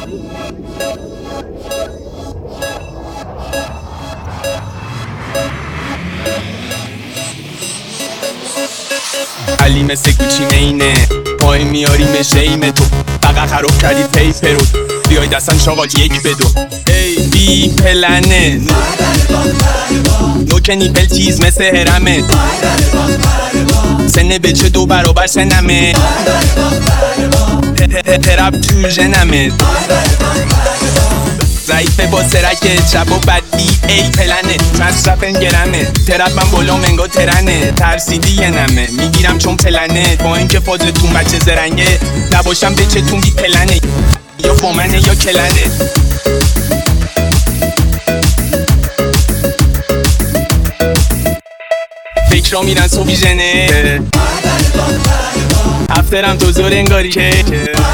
علی مثل گوچی مینه پای میاریم شیم تو فقط خراب کردی پیپر رو بیای دستم شاقال یک بدو ای بی پلنه نوک نیپل تیز مثل هرمه سنه بچه 2 برابر سنمه ترپ تو ژنمه ضعیفه با سرکه شب و بدی ای پلنه مصرف گرمه ترپ من بالا منگا ترنه ترسیدی یه نمه میگیرم چون پلنه با اینکه فاضلتون بچه زرنگه نباشم بچه‌تون بی پلنه یا با منه یا کلنه فکرها میرن صبحی ژنه افترم تو زور انگاری که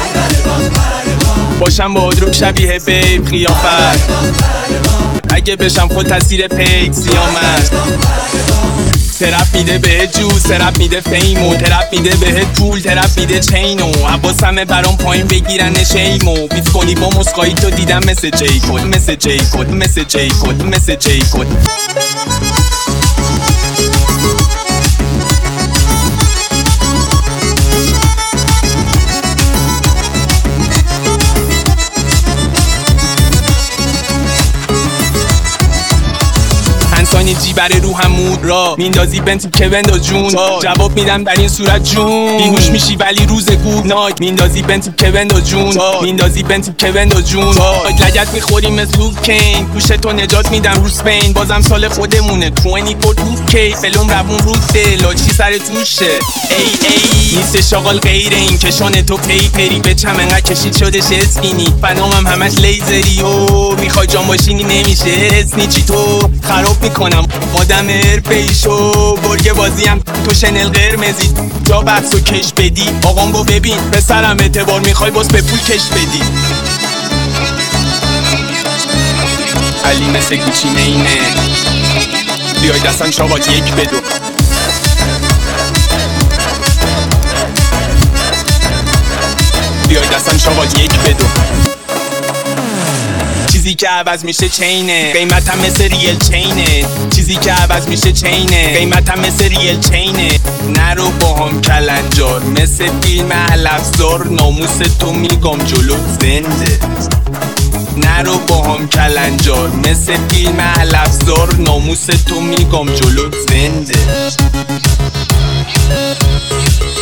باشم با ادروک شبیه بیب خیافت اگه بشم خود تصویر پیک سیامت ترپ میده به جوز ترپ میده فیمو ترپ میده به پول ترپ میده چینو عباسمه برام پایین بگیرن شیمو بیت کنی با مسقایی تو دیدم مثل جی کد مثل جی کد مثل جی کد مثل جی کد انسانی جیبره رو همون را میندازی بنت که بنداز جون جواب میدم در این صورت جون بیهوش میشی ولی روز گودنایت میندازی بنت که بنداز جون میندازی بنت که بنداز جون لگت میخوریم مثل لوکین گوشتو نجات میدم رو سپین بازم سال خودمونه 24 2K فلوم روون روده لاچی سر توشه ای نیست شاغال غیر این کشان تو پیپری به چم انقدر کشید شده اسکینی فنامم همش لیزری و میخوای جان باشینی نمیشه اسنیچی تو خراب میکنم آدم ارپیشو برگ بازیم تو شنل قرمزی جا بحثو کش بدی آقام گو ببین پسرم اعتبار میخوای باز به پول کش بدی علی مثل گوچی مینه بیای دستم شاقات یک بدو بیای دستم شاقات یک بدو چیزی که عوض میشه چینه قیمتم مثل ریل چینه چیزی که عوض میشه چینه قیمتم مثل ریل چینه نرو با هم کلنجار مثل فیلم علفزار ناموس تو میگم جلو زنده نرو با هم کلنجار مثل فیلم علفزار ناموس تو میگم جلو زنده